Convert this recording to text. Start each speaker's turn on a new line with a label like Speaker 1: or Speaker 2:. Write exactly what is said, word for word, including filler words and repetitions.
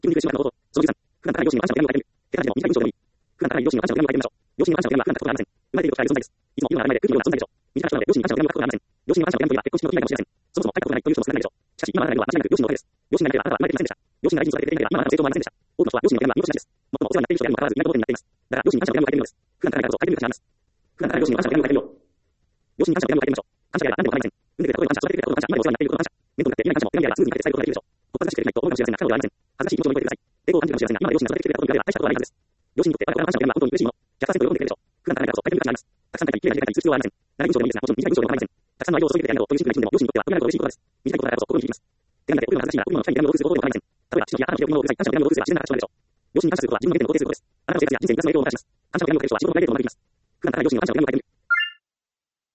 Speaker 1: 気分に苦しむのこと。そのじゅうさん、普段から両親に感謝の手紙を書いてみる。手紙も短い文章でもいい。普段から両親に感謝の手紙を書いてみましょう。両親に感謝の手紙は普段書くことはありません。生まれていることがある存在です。いつも今の当たり前で空気のような存在でしょう。短くなので両親に感謝の手紙を書くことはありません。両親に感謝の手紙といえば結婚式の記念かもしれません。そもそも書いたことがないという人も少ないでしょう。しかし今の当たり前は間違いなく両親のおかげです。両親がいなければあなたは生まれていませんでした。両親が大事に育ててくれていなければ今のあなたの成長もありませんでした。多くの人は両親の手紙は見落としがちです。最もお世話になっている人であるにもかかわらず意外なことになっています。だから両親に感謝の手紙を書いてみるのです。普段から書いたことを書いてみる価値があります。普段から両親に感謝の手紙を書いてみよう。両親に感謝の手紙を書いてみましょう。感謝であれば何でも構いません。産んでくれたことに感謝、育ててくれたことに感謝、今でお世話になっていることに感謝。面と向かって夢に感謝も手紙であればすぐに書いて伝えることができるでしょう。お恥ずかしくてできないと思うかもしれませんが、彼女ではありません。恥ずかしい気持ちを乗り越えてください。抵抗を感じるかもしれませんが、今まで両親が育ててきてくれたことに比べれば大したことはないはずです。両親にとって我々の感謝の手紙は本当に嬉しいもの。ひゃくパーセント喜んでくれるでしょう。普段から書いたことを書いてみる価値があります。たくさん書いたり、綺麗な字で書いたりする必要はありません。長い文章でもいいですが、もちろん短い文章でも構いません。たくさんの愛情を注いでくれてありがとうというシンプルな一文でも両親にとっては特になると嬉しいことです。短いことだからこそ心に響きます。手紙だけ送るのが恥ずかしいなら、送るのの記念に送るのを記念に送るすることでも構いません。例えば、父の日や母の日で送るのを送り感謝の手紙を送るすれば自然な形でしょう。両親に感謝することは自分の原点を肯定することです。あなたの生活や人生にプラスの影響をもたらします。感謝の手紙を書いてる人は自分のプライベートを守れています。普段から両親に感謝の手紙を書いてみる。